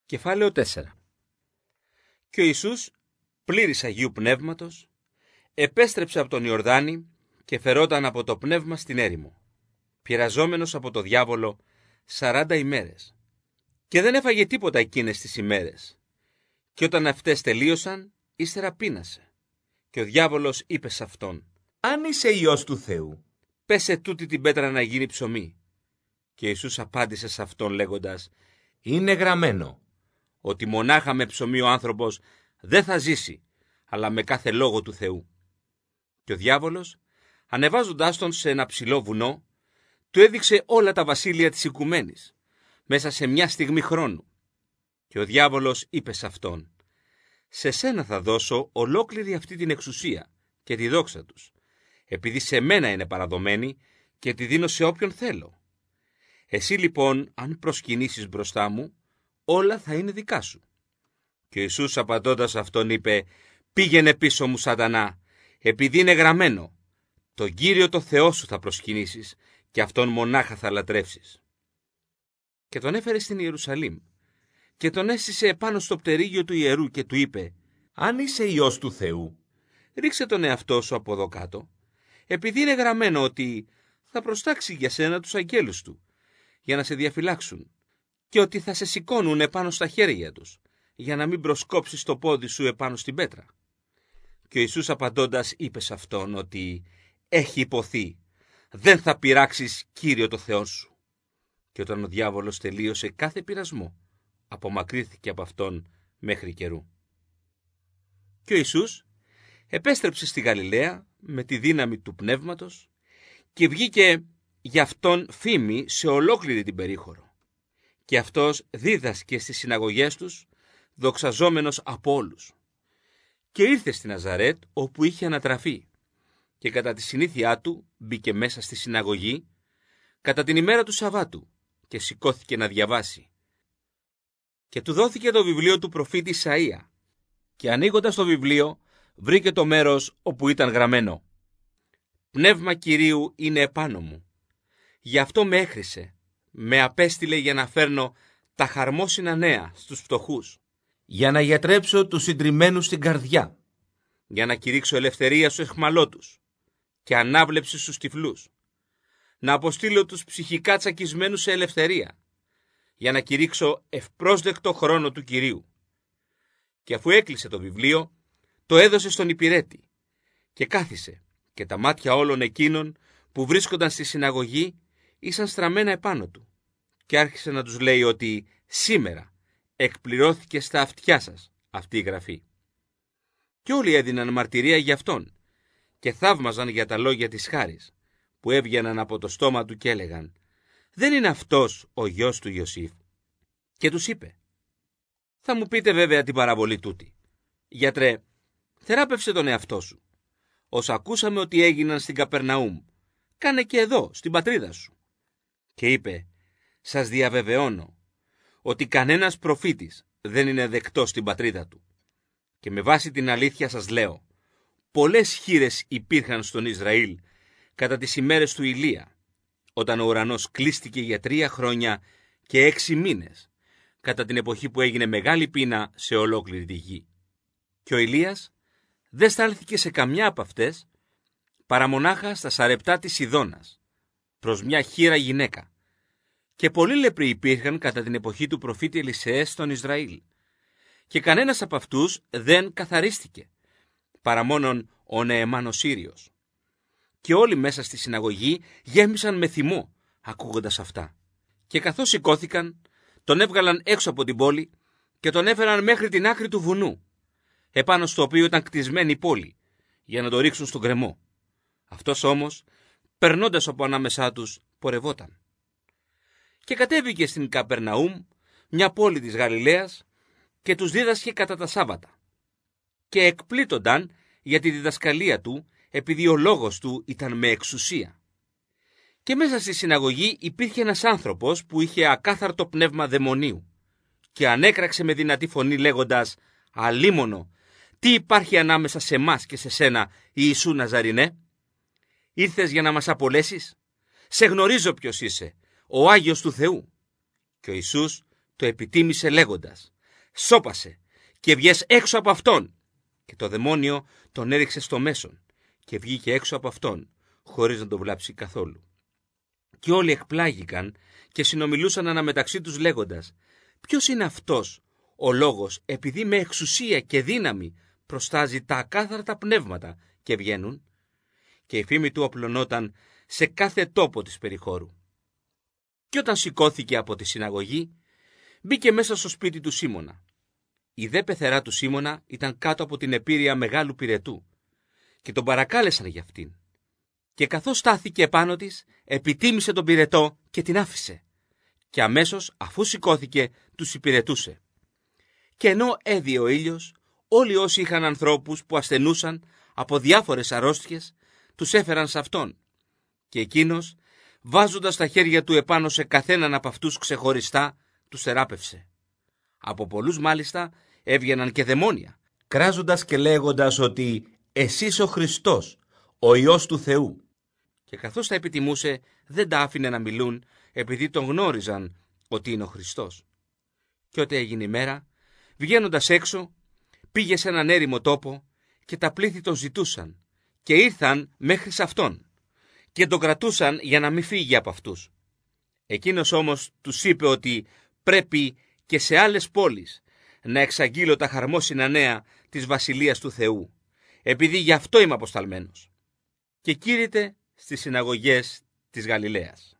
Κεφάλαιο 4. Και ο Ιησούς, πλήρης Αγίου Πνεύματος, επέστρεψε από τον Ιορδάνη και φερόταν από το πνεύμα στην έρημο, πειραζόμενος από το διάβολο 40 ημέρες. Και δεν έφαγε τίποτα εκείνες τις ημέρες. Και όταν αυτές τελείωσαν, ύστερα πείνασε. Και ο διάβολος είπε σε αυτόν: «Αν είσαι Υιός του Θεού, πέσε τούτη την πέτρα να γίνει ψωμί». Και ο Ιησούς απάντησε σε αυτόν λέγοντας: είναι γραμμένο ότι μονάχα με ψωμί ο άνθρωπος δεν θα ζήσει, αλλά με κάθε λόγο του Θεού. Και ο διάβολος, ανεβάζοντάς τον σε ένα ψηλό βουνό, του έδειξε όλα τα βασίλεια της οικουμένης, μέσα σε μια στιγμή χρόνου. Και ο διάβολος είπε σε αυτόν: σε σένα θα δώσω ολόκληρη αυτή την εξουσία και τη δόξα τους, επειδή σε μένα είναι παραδομένη και τη δίνω σε όποιον θέλω. Εσύ λοιπόν, αν προσκυνήσεις μπροστά μου, όλα θα είναι δικά σου. Και ο Ιησούς απαντώντας αυτόν είπε: πήγαινε πίσω μου, Σατανά, επειδή είναι γραμμένο, τον Κύριο το Θεό σου θα προσκυνήσεις και αυτόν μονάχα θα λατρεύσεις. Και τον έφερε στην Ιερουσαλήμ και τον έστησε επάνω στο πτερίγιο του ιερού και του είπε: αν είσαι Υιός του Θεού, ρίξε τον εαυτό σου από εδώ κάτω, επειδή είναι γραμμένο ότι θα προστάξει για σένα τους αγγέλους του, για να σε διαφυλάξουν, και ότι θα σε σηκώνουν επάνω στα χέρια τους, για να μην προσκόψεις το πόδι σου επάνω στην πέτρα. Και ο Ιησούς απαντώντας είπε σε αυτόν ότι έχει υποθεί, δεν θα πειράξεις Κύριο το Θεό σου. Και όταν ο διάβολος τελείωσε κάθε πειρασμό, απομακρύθηκε από αυτόν μέχρι καιρού. Και ο Ιησούς επέστρεψε στη Γαλιλαία με τη δύναμη του Πνεύματος και βγήκε για αυτόν φήμη σε ολόκληρη την περίχωρο. Και αυτός δίδασκε στις συναγωγές τους, δοξαζόμενος από όλους. Και ήρθε στη Ναζαρέτ, όπου είχε ανατραφεί, και κατά τη συνήθειά του μπήκε μέσα στη συναγωγή, κατά την ημέρα του Σαββάτου, και σηκώθηκε να διαβάσει. Και του δόθηκε το βιβλίο του προφήτη Ισαΐα, και ανοίγοντας το βιβλίο, βρήκε το μέρος όπου ήταν γραμμένο: «Πνεύμα Κυρίου είναι επάνω μου, γι' αυτό με έχρισε, με απέστειλε για να φέρνω τα χαρμόσυνα νέα στους φτωχούς, για να γιατρέψω τους συντριμμένους στην καρδιά, για να κηρύξω ελευθερία στους αιχμαλώτους και ανάβλεψη στους τυφλούς, να αποστείλω τους ψυχικά τσακισμένους σε ελευθερία, για να κηρύξω ευπρόσδεκτο χρόνο του Κυρίου». Και αφού έκλεισε το βιβλίο, το έδωσε στον υπηρέτη και κάθισε, και τα μάτια όλων εκείνων που βρίσκονταν στη συναγωγή ήσαν στραμμένα επάνω του, και άρχισε να τους λέει ότι σήμερα εκπληρώθηκε στα αυτιά σας αυτή η γραφή. Και όλοι έδιναν μαρτυρία για αυτόν και θαύμαζαν για τα λόγια της χάρης που έβγαιναν από το στόμα του και έλεγαν: δεν είναι αυτός ο γιος του Ιωσήφ? Και τους είπε: θα μου πείτε βέβαια την παραβολή τούτη. Γιατρέ, θεράπευσε τον εαυτό σου. Όσα ακούσαμε ότι έγιναν στην Καπερναούμ, κάνε και εδώ, στην πατρίδα σου. Και είπε: σας διαβεβαιώνω ότι κανένας προφήτης δεν είναι δεκτός στην πατρίδα του. Και με βάση την αλήθεια σας λέω, πολλές χήρες υπήρχαν στον Ισραήλ κατά τις ημέρες του Ηλία, όταν ο ουρανός κλείστηκε για 3 χρόνια και 6 μήνες, κατά την εποχή που έγινε μεγάλη πείνα σε ολόκληρη τη γη. Και ο Ηλίας δεν στάλθηκε σε καμιά από αυτές, παρά μονάχα στα Σαρεπτά της Σιδώνας, προς μια χήρα γυναίκα. Και πολλοί λεπροί υπήρχαν κατά την εποχή του προφήτη Ελισεέ στον Ισραήλ. Και κανένας από αυτούς δεν καθαρίστηκε, παρά μόνον ο Νεεμάν ο Σύριος. Και όλοι μέσα στη συναγωγή γέμισαν με θυμό, ακούγοντας αυτά. Και καθώς σηκώθηκαν, τον έβγαλαν έξω από την πόλη και τον έφεραν μέχρι την άκρη του βουνού, επάνω στο οποίο ήταν κτισμένη η πόλη, για να το ρίξουν στον γκρεμό. Αυτός όμως, περνώντας από ανάμεσά τους, πορευόταν. Και κατέβηκε στην Καπερναούμ, μια πόλη της Γαλιλαίας, και τους δίδασκε κατά τα Σάββατα. Και εκπλήττονταν για τη διδασκαλία του, επειδή ο λόγος του ήταν με εξουσία. Και μέσα στη συναγωγή υπήρχε ένας άνθρωπος που είχε ακάθαρτο πνεύμα δαιμονίου, και ανέκραξε με δυνατή φωνή λέγοντας: «Αλίμονο, τι υπάρχει ανάμεσα σε μας και σε σένα, Ιησού Ναζαρινέ? Ήρθες για να μας απολέσεις? Σε γνωρίζω ποιος είσαι, ο Άγιος του Θεού». Και ο Ιησούς το επιτίμησε λέγοντας: σώπασε και βγες έξω από αυτόν. Και το δαιμόνιο τον έριξε στο μέσον και βγήκε έξω από αυτόν, χωρίς να τον βλάψει καθόλου. Και όλοι εκπλάγηκαν και συνομιλούσαν αναμεταξύ τους λέγοντας: ποιος είναι αυτός ο λόγος, επειδή με εξουσία και δύναμη προστάζει τα ακάθαρτα πνεύματα και βγαίνουν? Και η φήμη του απλωνόταν σε κάθε τόπο της περιχώρου. Και όταν σηκώθηκε από τη συναγωγή, μπήκε μέσα στο σπίτι του Σίμωνα. Η δε πεθερά του Σίμωνα ήταν κάτω από την επήρεια μεγάλου πυρετού και τον παρακάλεσαν για αυτήν. Και καθώς στάθηκε επάνω της, επιτίμησε τον πυρετό και την άφησε. Και αμέσως, αφού σηκώθηκε, τους υπηρετούσε. Και ενώ έδιε ο ήλιος, όλοι όσοι είχαν ανθρώπους που ασθενούσαν από διάφορες αρρώστιες, τους έφεραν σε αυτόν. Και εκείνος, βάζοντας τα χέρια του επάνω σε καθέναν από αυτούς ξεχωριστά, τους θεράπευσε. Από πολλούς μάλιστα έβγαιναν και δαιμόνια, κράζοντας και λέγοντας ότι «Εσείς ο Χριστός, ο Υιός του Θεού». Και καθώς τα επιτιμούσε, δεν τα άφηνε να μιλούν, επειδή τον γνώριζαν ότι είναι ο Χριστός. Και όταν έγινε η μέρα, βγαίνοντας έξω, πήγε σε έναν έρημο τόπο και τα πλήθη τον ζητούσαν και ήρθαν μέχρι σε αυτόν και τον κρατούσαν για να μην φύγει από αυτούς. Εκείνος όμως τους είπε ότι πρέπει και σε άλλες πόλεις να εξαγγείλω τα χαρμόσυνα νέα της Βασιλείας του Θεού, επειδή γι' αυτό είμαι αποσταλμένος. Και κήρυτε στις συναγωγές της Γαλιλαίας.